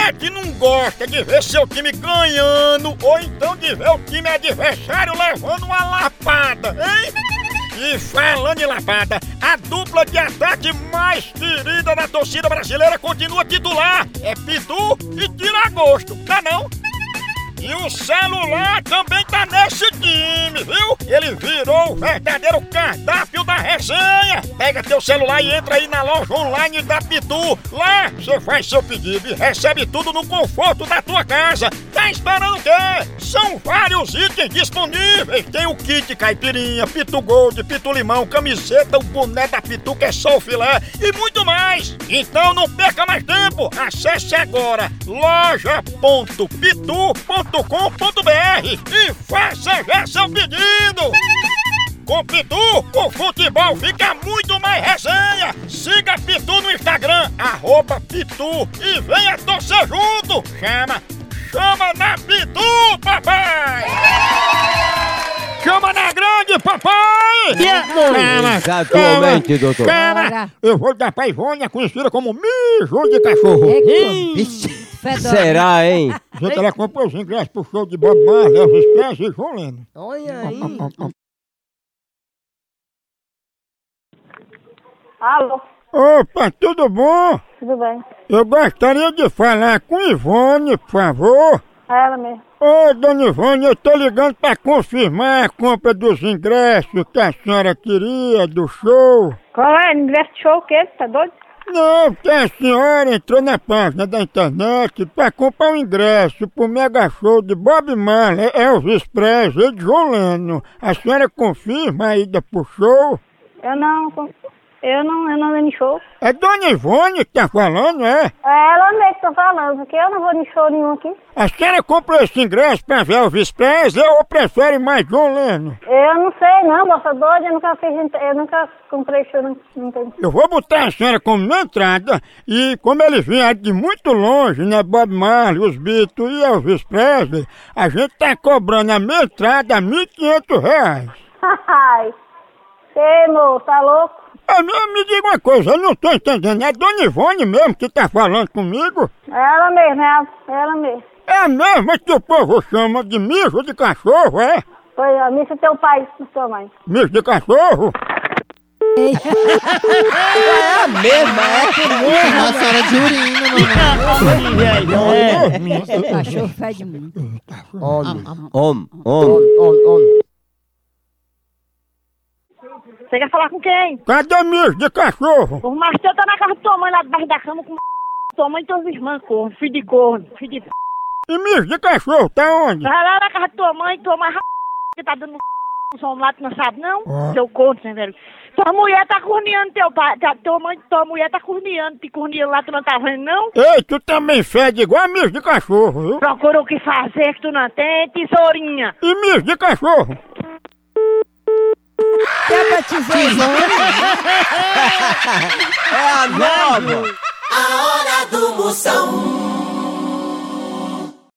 é que não gosta de ver seu time ganhando ou então de ver o time adversário levando uma lapada, hein? E falando em lapada, a dupla de ataque mais querida da torcida brasileira continua titular. É Pitu e Tiragosto, tá não? E o celular também tá nesse time, viu? Ele virou o verdadeiro cardápio da resenha. Pega teu celular e entra aí na loja online da Pitu. Lá você faz seu pedido e recebe tudo no conforto da tua casa. Tá esperando o quê? São vários itens disponíveis. Tem o kit caipirinha, Pitu Gold, Pitu Limão, camiseta, o boné da Pitu que é só o filé e muito mais. Então não perca mais tempo. Acesse agora loja.pitu.com.br e faça já seu pedido! Com Pitu, o futebol fica muito mais resenha! Siga Pitu no Instagram, @Pitu e venha torcer junto! Chama na Pitu, papai! Chama na grande, papai! Exatamente, doutor. Chama! Eu vou dar pra Ivônia, conhecida como mijo de cachorro! Será, hein? Gente, ela comprou os ingressos pro show de Bob Marley, Elvis Presley e João Lennon. Olha aí. Alô, Opa, tudo bom? tudo bem? Eu gostaria de falar com Ivone, por favor. É ela mesmo. Ô, dona Ivone, eu tô ligando pra confirmar a compra dos ingressos que a senhora queria do show. Qual é? Ingresso de show o quê? Tá doido? Não, porque a senhora entrou na página da internet pra comprar um ingresso pro mega show de Bob Marley, Elvis Presley e John Lennon. A senhora confirma a ida pro show? Eu não vou em show. É Dona Ivone que tá falando, é? É ela mesmo que tá falando, porque eu não vou em show nenhum aqui. A senhora comprou esse ingresso pra ver Elvis Presley ou prefere mais John Lennon? Eu não sei não, moça doida, eu nunca comprei show, não tem. Eu vou botar a senhora como na entrada e como eles vieram de muito longe, né, Bob Marley, os Beatles e Elvis Presley, a gente tá cobrando a minha entrada R$1.500. Ai, ei moço, tá louco? Me diga uma coisa, eu não tô entendendo, é Dona Ivone mesmo que tá falando comigo? É ela mesmo, ela mesmo. É a mesma que o povo chama de mijo de cachorro, é? Foi a missa teu pai e sua mãe. Mijo de cachorro? É a mesma, é que mesmo. A senhora de urina, mamãe. Esse cachorro fede muito. Homem. Você quer falar com quem? Cadê mijo de cachorro? O Marcelo tá na casa de tua mãe, lá debaixo da cama com tua mãe e teus irmãos, corno, filho de corno, filho de E mijo de cachorro tá onde? Vai lá na casa de tua mãe que tá dando som lá, tu não sabe não? Seu corno, sem velho. Tua mulher tá corneando teu pai, tua mulher tá corneando, te corneando lá, tu não tá vendo não? Ei, tu também fede igual mijo de cachorro, viu? Procura o que fazer que tu não tem, tesourinha. E mijo de cachorro? Quer batizar? É a nova! A hora do Moção.